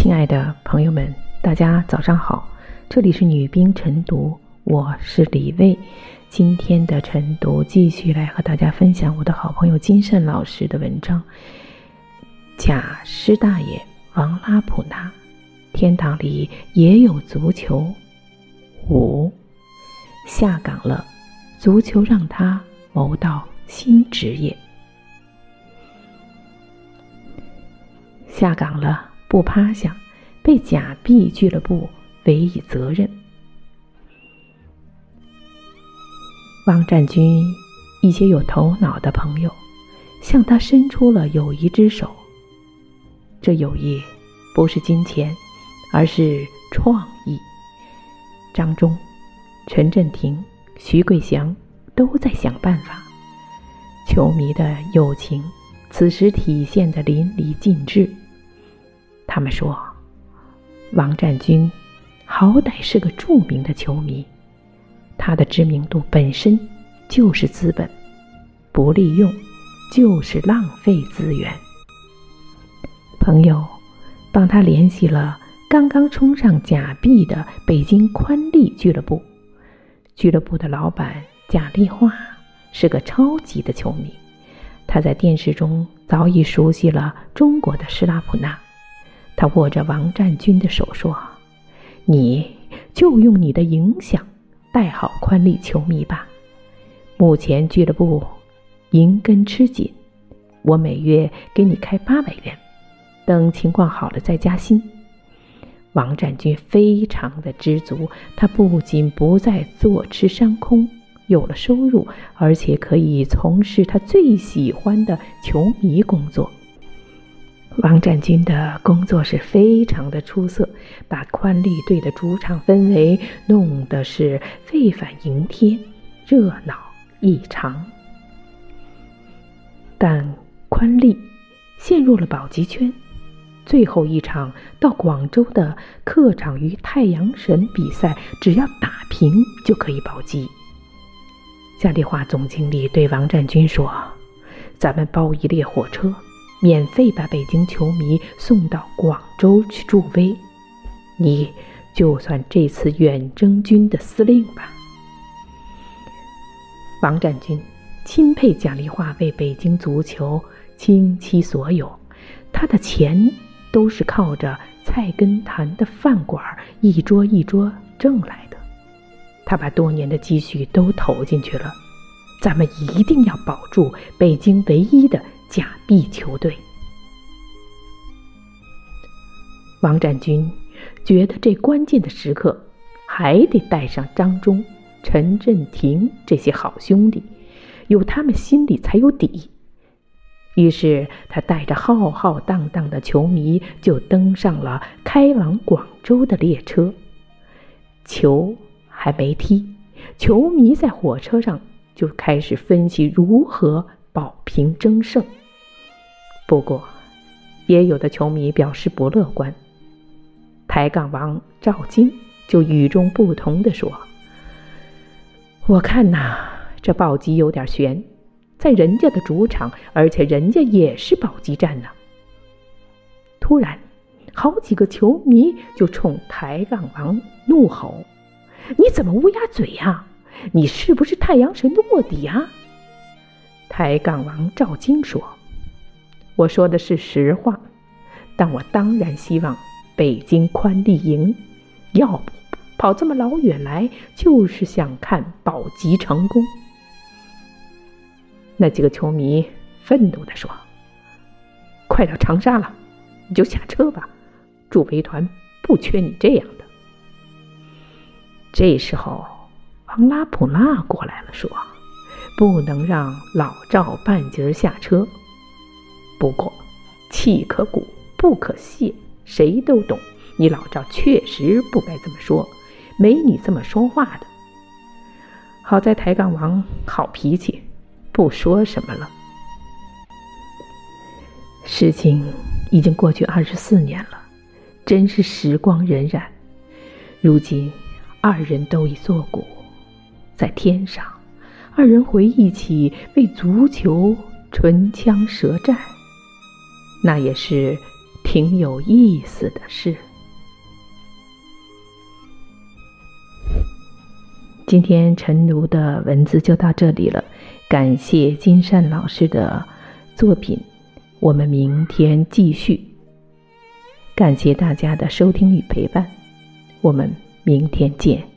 亲爱的朋友们，大家早上好，这里是女兵晨读，我是李卫。今天的晨读继续来和大家分享我的好朋友金善老师的文章，贾师大爷王拉普纳，天堂里也有足球。5下岗了，足球让他谋到新职业。下岗了，不趴下，被假币俱乐部委以责任。王占军一些有头脑的朋友向他伸出了友谊之手，这友谊不是金钱，而是创意。张忠、陈振廷、徐桂祥都在想办法，球迷的友情此时体现得淋漓尽致。他们说，王占军好歹是个著名的球迷，他的知名度本身就是资本，不利用就是浪费资源。朋友帮他联系了刚刚冲上假币的北京宽利俱乐部，俱乐部的老板贾立化是个超级的球迷，他在电视中早已熟悉了中国的施拉普纳。他握着王占军的手说，你就用你的影响带好宽利球迷吧，目前俱乐部银根吃紧，我每月给你开800元，等情况好了再加薪。王占军非常的知足，他不仅不再坐吃山空，有了收入，而且可以从事他最喜欢的球迷工作。王占军的工作是非常的出色，把宽利队的主场氛围弄得是沸反盈天，热闹异常。但宽利陷入了保级圈，最后一场到广州的客场与太阳神比赛，只要打平就可以保级。贾立化总经理对王占军说，咱们包一列火车，免费把北京球迷送到广州去助威，你就算这次远征军的司令吧。王占军钦佩贾立化为北京足球倾其所有，他的钱都是靠着菜根谭的饭馆一桌一桌挣来的，他把多年的积蓄都投进去了，咱们一定要保住北京唯一的假币球队。王占军觉得这关键的时刻还得带上张忠、陈振廷这些好兄弟，有他们心里才有底。于是他带着浩浩荡荡的球迷就登上了开往广州的列车。球还没踢，球迷在火车上就开始分析如何保平争胜。不过也有的球迷表示不乐观，抬杠王赵金就与众不同地说，我看呐，这保级有点悬，在人家的主场，而且人家也是保级战呢。突然好几个球迷就冲抬杠王怒吼，你怎么乌鸦嘴呀？你是不是太阳神的卧底啊？抬杠王赵金说，我说的是实话，但我当然希望北京宽利赢，要不跑这么老远来就是想看保级成功。那几个球迷愤怒地说，快到长沙了，你就下车吧，助威团不缺你这样的。这时候王拉普纳过来了，说，不能让老赵半截下车，不过气可鼓不可泄，谁都懂，你老赵确实不该这么说，没你这么说话的。好在抬杠王好脾气，不说什么了。事情已经过去24年了，真是时光荏苒。如今二人都已作古，在天上，二人回忆起为足球唇枪舌战，那也是挺有意思的事。今天晨读的文字就到这里了，感谢金善老师的作品，我们明天继续。感谢大家的收听与陪伴，我们明天见。